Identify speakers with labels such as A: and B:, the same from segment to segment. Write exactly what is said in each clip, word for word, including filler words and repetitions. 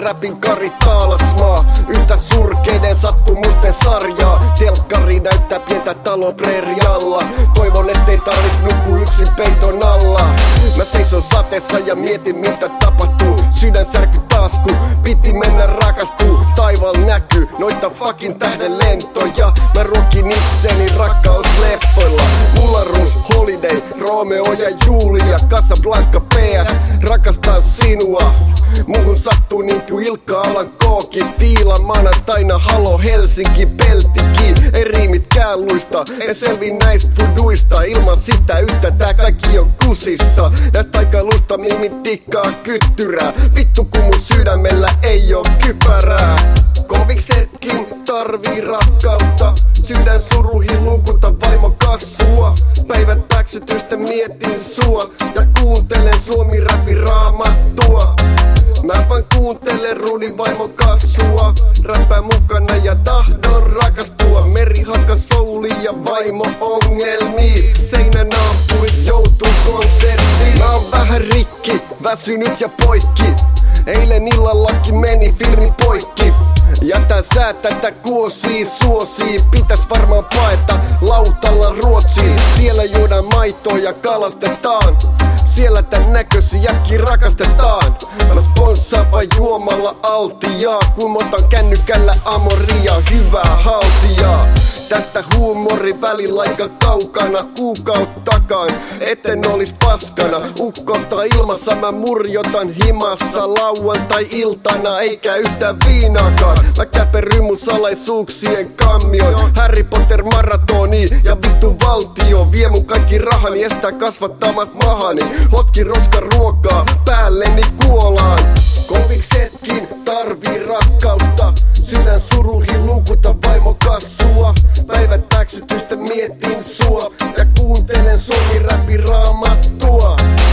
A: räpin Kari Taalasmaa. Yhtä surkeiden sattumusten sarjaa. Telkkari näyttää pientä talo prerialla. Toivon ettei tarvis nukkua yksin peiton alla. Mä seison sateessa ja mietin mitä tapahtuu. Sydän särky taas kun piti mennä rakastuu. Taivaalla näkyy noita fucking tähden lentoja. Mä ruokin itseni rakkausleffoilla. Mularus, Holiday, Romeo ja Julia. Casablanca P S, rakastan sinua. Muuhun sattuu niinku Ilkka Alan kooki. Fiila maanantaina halo Helsinki peltiki. Ei riimitkään luista, en selvi näistä fuduista. Ilman sitä yhtä tää kaikki on kusista. Näistä aikailusta mimmi tikkaa kyttyrää. Vittu kun mun sydämellä ei oo kypärää. Koviksetkin tarvii rakkautta. Sydän suruihin lukuta vaimo kassua. Päivät päksytystä mietin sua. Ja kuuntelen suomi räpin raamattua. Mä vaan kuuntelen Rudin vaimo kassua. Räppää mukana ja tahdon rakastua. Meri hakka souli ja vaimo ongelmii. Seinänaapurit joutuu konserttiin. Mä oon vähän rikki, väsynyt ja poikki. Eilen illallakin meni filmi poikki. Jätän sä tätä kuosii suosii. Pitäis varmaan paeta lautalla Ruotsiin. Siellä juodaan maitoa ja kalastetaan. Siellä tän näkösi jätki rakastetaan. Älä sponssaapa juomalla altiaa. Kun otan kännykällä amoria, hyvää haltijaa. Tästä huumori välillä aika kaukana, kuukauttakaan, etten olis paskana. Ukkosta ilmassa mä murjotan himassa lauantai-iltana, eikä yhtään viinaakaan. Mä käperyn mun salaisuuksien kammion, Harry Potter maratoni ja vittu valtio. Vie mun kaikki rahani, estää kasvattamast mahani. Hotki roska ruokaa, päälleni kuolaan. Koviksetkin tarvii rakkautta. Sydän suruihin lukuta vaimo kassua. Päivät väksytystä mietin sua. Ja kuuntelen suomi räpin raamattua.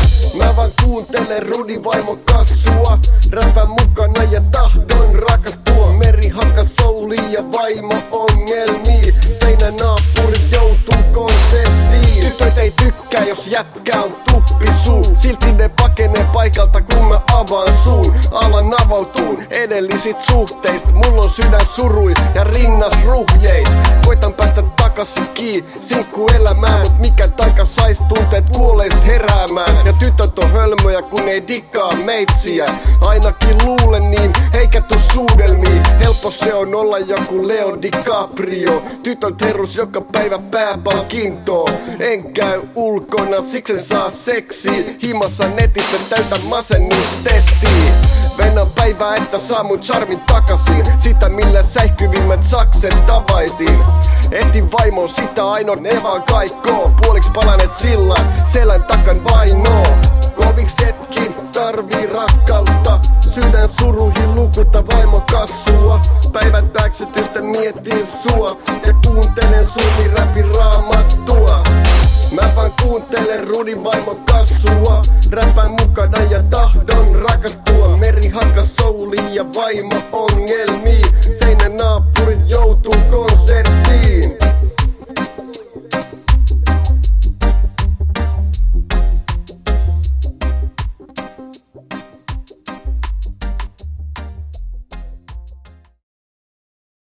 A: Mä vaan kuuntelen Rudin vaimo kassua. Räpän mukana ja tahdon rakastua. Meri hakka souli ja vaimo ongelmii. Seinänaapurit joutuu konseptiin. Tytöt ei tykkää jos jätkä on tuppisuu. Silti ne pakenee paikalta kun mä avaan suun. Alan avautuun edellisit suhteista. Mulla on sydän surui ja rinnas ruhjeit. Koitan päästä takaisin kiinni sinkku elämään. Mut mikä taika sais tunteet kuolleist heräämään. Ja tytöt on hölmöjä kun ei dikkaa meitsiä. Ainakin luulen niin eikä tuu suudelmiin. Helppo se on olla joku Leo DiCaprio. Tytöt herus joka päivä pääpalkintoa. En käy ulkona siksen saa seksiä. Himassa netissä täytä masennustestiä. Venän päivää että saa mun charmin takasin. Sitä millä säihkyvimmät sakset tavaisin. Etin vaimon sitä ainoan evaan kaikkoo. Puoliksi palanet sillä selän takan vainoo. Koviksetkin tarvii rakkautta. Sydän suruihin lukuta vaimo kassua. Päivät väksytystä mietin sua. Ja kuuntelen suomi räpin raamattua. Mä vaan kuuntelen Rudin vaimo kassua. Räpän mukana ja tahdon rakastua. Meri hakka souli ja vaimo ongelmii. Seinänaapurit joutuu konserttiin.